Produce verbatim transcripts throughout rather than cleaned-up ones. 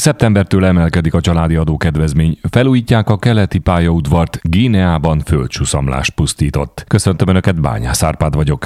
Szeptembertől emelkedik a családi adókedvezmény, felújítják a keleti pályaudvart, Guineában földcsúszamlás pusztított. Köszöntöm Önöket, Bányász Árpád vagyok.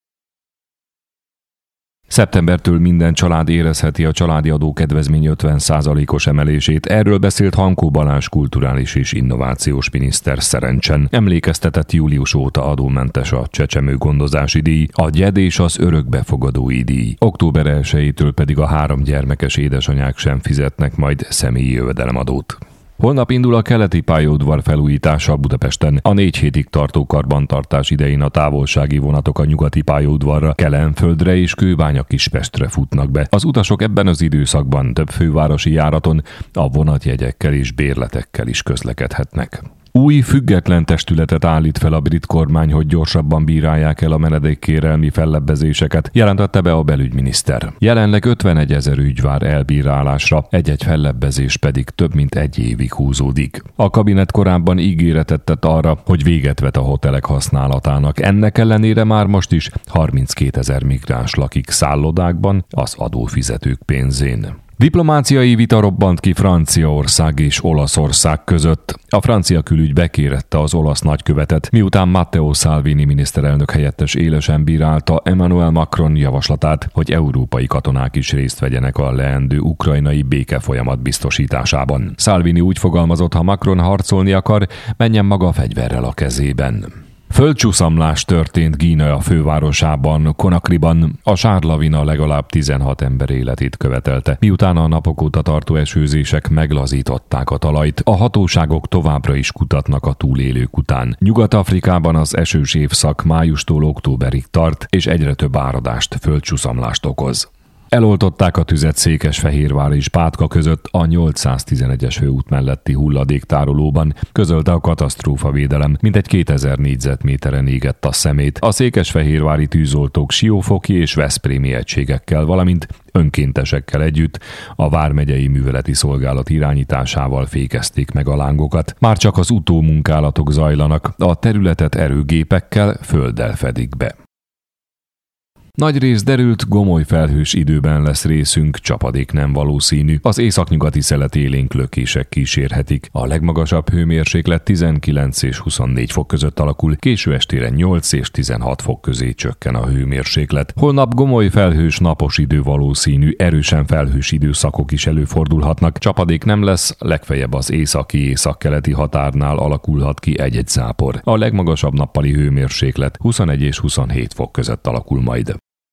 Szeptembertől minden család érezheti a családi adókedvezmény ötven százalékos emelését. Erről beszélt Hankó Balázs kulturális és innovációs miniszter Szerencsen. Emlékeztetett, július óta adómentes a csecsemőgondozási díj, a gyed és az örökbefogadói díj. október elsejétől pedig a három gyermekes édesanyák sem fizetnek majd személyi jövedelemadót. Holnap indul a keleti pályaudvar felújítása Budapesten. A négy hétig tartó karbantartás idején a távolsági vonatok a nyugati pályaudvarra, Kelenföldre és Kőbánya-Kispestre futnak be. Az utasok ebben az időszakban több fővárosi járaton a vonatjegyekkel és bérletekkel is közlekedhetnek. Új független testületet állít fel a brit kormány, hogy gyorsabban bírálják el a menedékkérelmi fellebbezéseket, jelentette be a belügyminiszter. Jelenleg ötvenegyezer ügy vár elbírálásra, egy-egy fellebbezés pedig több mint egy évig húzódik. A kabinet korábban ígéretet tett arra, hogy véget vet a hotelek használatának. Ennek ellenére már most is harminckétezer migráns lakik szállodákban az adófizetők pénzén. Diplomáciai vita robbant ki Franciaország és Olaszország között. A francia külügy bekérette az olasz nagykövetet, miután Matteo Salvini miniszterelnök helyettes élesen bírálta Emmanuel Macron javaslatát, hogy európai katonák is részt vegyenek a leendő ukrajnai békefolyamat biztosításában. Salvini úgy fogalmazott, ha Macron harcolni akar, menjen maga fegyverrel a kezében. Földcsúszamlás történt Guinea fővárosában, Conakryban. A sárlavina legalább tizenhat ember életét követelte, miután a napok óta tartó esőzések meglazították a talajt. A hatóságok továbbra is kutatnak a túlélők után. Nyugat-Afrikában az esős évszak májustól októberig tart, és egyre több áradást, földcsúszamlást okoz. Eloltották a tüzet Székesfehérvár és Pátka között a nyolcszáztizenegyes főút melletti hulladéktárolóban, közölte a katasztrófavédelem, mintegy kétezer négyzetméteren égett a szemét. A székesfehérvári tűzoltók siófoki és veszprémi egységekkel, valamint önkéntesekkel együtt a vármegyei műveleti szolgálat irányításával fékezték meg a lángokat. Már csak az utómunkálatok zajlanak, a területet erőgépekkel, földdel fedik be. Nagy rész derült, gomoly felhős időben lesz részünk, csapadék nem valószínű. Az északnyugati szelet élénk lökések kísérhetik. A legmagasabb hőmérséklet tizenkilenc és huszonnégy fok között alakul, késő estére nyolc és tizenhat fok közé csökken a hőmérséklet. Holnap gomoly felhős napos idő valószínű, erősen felhős időszakok is előfordulhatnak. Csapadék nem lesz, legfeljebb az északi-északkeleti határnál alakulhat ki egy-egy zápor. A legmagasabb nappali hőmérséklet huszonegy és huszonhét fok között alakul majd.